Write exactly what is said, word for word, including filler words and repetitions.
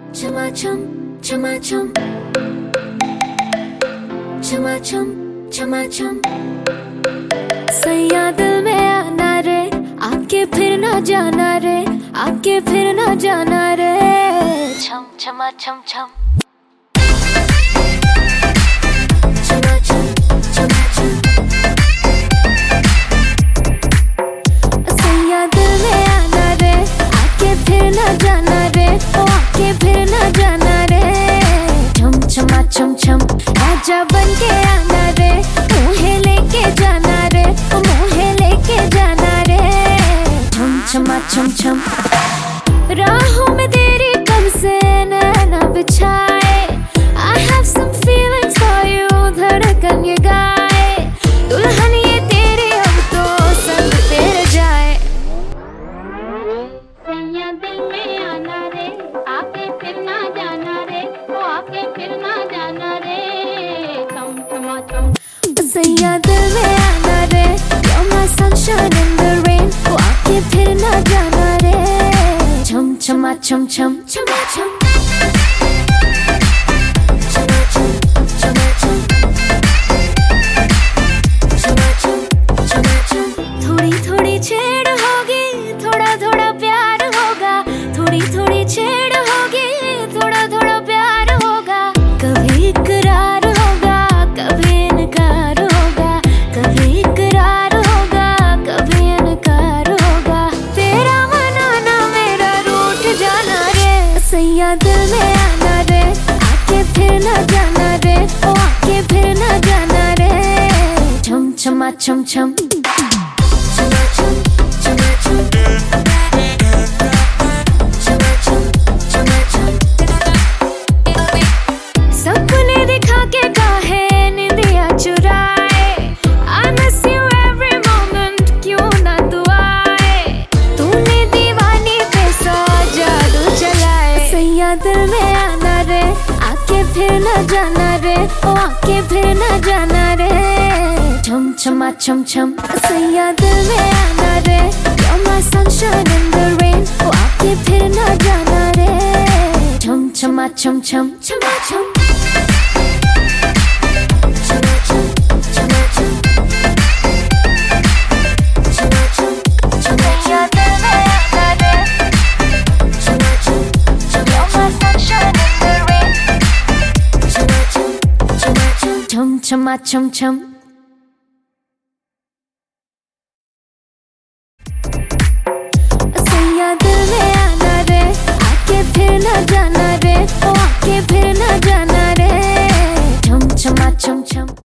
छमाछम छमाछम छमाछम छमाछम सैया दिल में आना रे, आके फिर ना जाना रे, आके फिर ना जाना रे। छम छमा छम छम छमाछम छमाछम सैया दिल में आना रे, आके फिर ना जाना रे, ओ आके फिर ना जाना रे। छम छमा छम छम राजा बन के आना रे, मुहे लेके जाना रे, ओ मुहे लेके जाना रे। छम छमा छम छम राहों में तेरी कब से नैना बिछाए, I have some feelings for you, धड़कन ये गाए, दुल्हन ये तेरी अब तो संग तेरे जाए। सैया दिल में आना रे, आके फिर ना जाना रे, ओ आके फिर ना जाना रे। छम छमा छम सैया दिल में आना रे, you're my sunshine in the rain, ओ आके फिर ना जाना रे। छम छमा छम छम छमा छम छमा छम छमा छम छमा छम छमा छम थोड़ी थोड़ी छेड़ होगी, थोड़ा थोड़ा प्यार होगा, थोड़ी थोड़ी छेड़ होगी, थोड़ा थोड़ा प्यार होगा। कभी इकरार होगा, कभी इनकार होगा, कभी इकरार होगा, कभी इनकार होगा। तेरा मनाना मेरा रूठ जाना रे, सैया दिल में आना रे, आके फिर ना जाना रे, ओ आके फिर ना जाना रे। छम छमा छम छम छमा छम छमा छम छमा छम छमा छम सपने दिखा के काहे निंदिया चुराए, I miss you every moment, क्यों ना तू आए। तूने दीवानी पे सौ जादू चलाए, सैया दिल में आना रे, आके फिर ना जाना रे, ओ आके फिर ना जाना रे। छम छमा छम छम सैया दिल में आना रे, you're my sunshine in the rain, ओ आके फिर ना जाना रे। छम छमा छम छम छमा छम छमा छम छमा छम छमा छम छमा सैया दिल में आना रे, छमा छम छमा you're my sunshine in the rain। छमा छम छमा छम छम छमा छम छम सैया दिल में आना रे, आके फिर ना जाना रे, ओ आके फिर ना जाना रे। छम छमा छम छम